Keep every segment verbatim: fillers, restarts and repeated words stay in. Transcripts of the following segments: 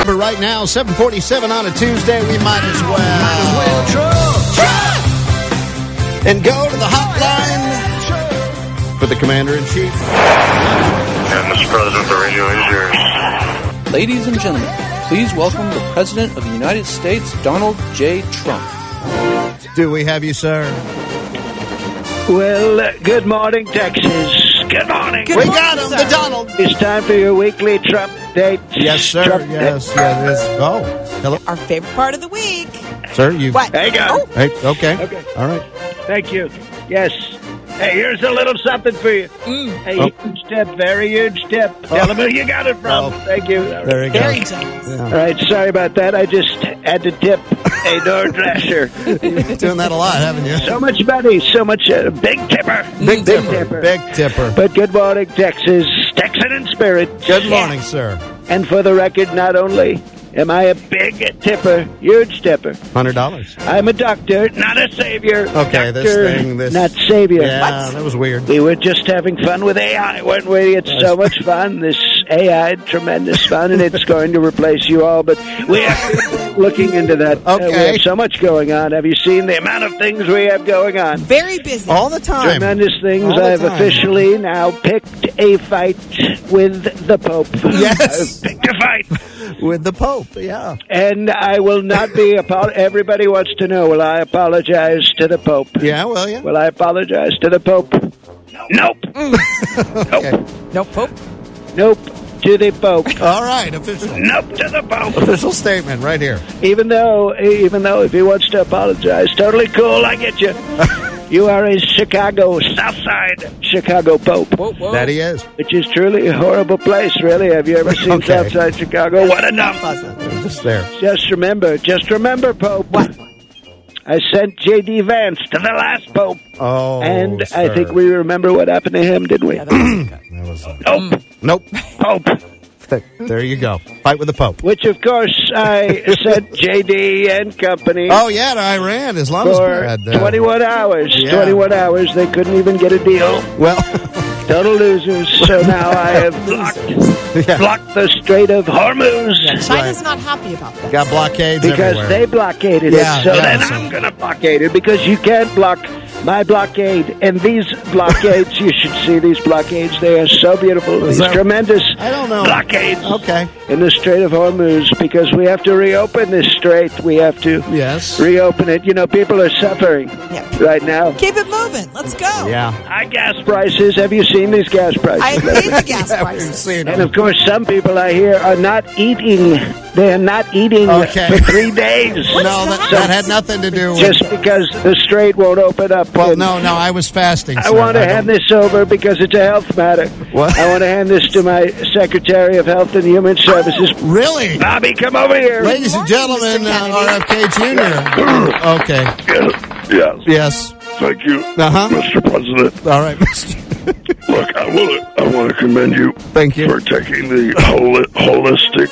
But right now, seven forty-seven on a Tuesday, we might as well. Might as well try. And go to the hotline for the Commander-in-Chief. And Mister President, the radio is yours. Ladies and gentlemen, please welcome the President of the United States, Donald J. Trump. Do we have you, sir? Well, uh, good morning, Texas. Good morning. Good we morning, got him, sir. The Donald. It's time for your weekly Trump date. Yes, sir. Trump yes, date. yes, yes. Oh, hello. Our favorite part of the week. Sir, you... What? Hey, guys. Oh. Hey, okay. Okay. All right. Thank you. Yes. Hey, here's a little something for you. Mm. A Oh. huge tip, very huge tip. Tell them who you got it from. Oh. Thank you. There you go. Very generous. Yeah. All right, sorry about that. I just had to tip a door dasher. You're doing that a lot, haven't you? So much money, so much uh, big tipper. Big, big tipper. tipper. Big tipper. But good morning, Texas. Texan in spirit. Good morning, sir. And for the record, not only am I a big tipper, huge tipper, one hundred dollars. I'm a doctor, not a savior. Okay, doctor, this thing, this... not savior. Yeah, What? that was weird. We were just having fun with A I, weren't we? It's so much fun. This A I, tremendous fun, and it's going to replace you all. But we are looking into that. Uh, we Okay. have so much going on. Have you seen the amount of things we have going on? Very busy. All the time. Tremendous things. All the I've time. officially now picked a fight with the Pope. Yes. I've picked a fight. With the Pope, yeah. And I will not be, apo- everybody wants to know, will I apologize to the Pope? Yeah, well, yeah. Will I apologize to the Pope? Nope. Okay. No Pope. Nope to the Pope. All right, official. Nope to the Pope. Official statement right here. Even though, even though if he wants to apologize, totally cool, I get you. You are a Chicago, Southside Chicago Pope. Whoa, whoa. That he is. Which is truly a horrible place, really. Have you ever seen Okay. Southside Chicago? What a dump. Just there. Just remember, just remember, Pope. What? I sent J D Vance to the last Pope. Oh, And I sir. think we remember what happened to him, didn't we? Yeah, that was okay. That was, uh, Nope. nope. Pope. There you go. Fight with the Pope. Which, of course, I sent J D and company Oh, yeah, to Iran, Islamabad. for uh, twenty-one hours. yeah. twenty-one hours. They couldn't even get a deal. Well, Total losers. So now I have blocked, yeah. blocked the Strait of Hormuz. Yeah, China's not happy about that. Got blockades Because everywhere. they blockaded Yeah, it. So yeah, then so- I'm going to blockade it because you can't block my blockade. And these blockades, you should see these blockades. They are so beautiful. Is These that- tremendous I don't know. blockades Okay. in the Strait of Hormuz because we have to reopen this strait. We have to Yes. reopen it. You know, people are suffering Yeah. right now. Keep it moving. Let's go. Yeah. High gas prices. Have you seen these gas prices? I hate the gas Yeah, we've prices. seen And it. of course, some people I hear are not eating. They are not eating Okay. for three days. No, that, that? that had nothing to do with... Just because the strait won't open up. Well, And no, no, I was fasting, I sir. want to don't- hand this over because it's a health matter. What? I want to hand this to my Secretary of Health and Human Services. Really? Bobby, come over here. Ladies and morning, gentlemen, Mister uh, Kennedy. R F K Junior Okay. Yes. Yes. Thank you, Uh-huh. Mister President. All right, Mister Look, I want to I want to commend you Thank you. for taking the holi- holistic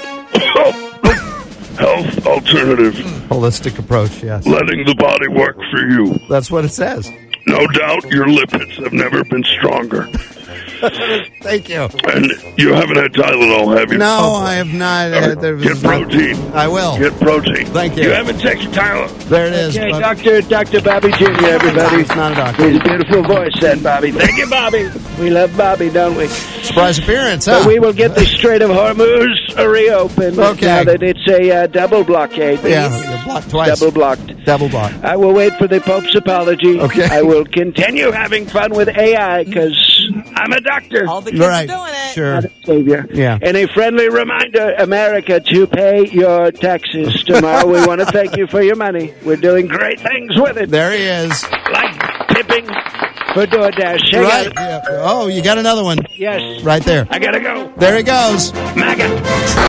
health alternative, Holistic approach, yes. letting the body work for you. That's what it says. No doubt your lipids have never been stronger. Thank you. And you haven't had Tylenol, have you? No, I have not. Uh, there was Get protein. I will. Get protein. Thank you. You haven't taken Tylenol. There it is. Okay, but- Doctor Doctor Bobby Junior everybody. He's not a doctor. He's a beautiful voice, that Bobby. Thank you, Bobby. We love Bobby, don't we? Surprise appearance, huh? But we will get the Strait of Hormuz reopened Okay. now that it's a uh, double blockade. Yeah, you're blocked twice. Double blocked. Double block. I will wait for the Pope's apology. Okay. I will continue having fun with A I because I'm a doctor. All the kids Right. are doing it. Sure. Not a savior. Yeah. And a friendly reminder, America, to pay your taxes tomorrow. We want to thank you for your money. We're doing great things with it, There he is. like tipping for DoorDash. Hang Right. on. Yeah. Oh, you got another one Yes. right there. I gotta go. There he goes. MAGA.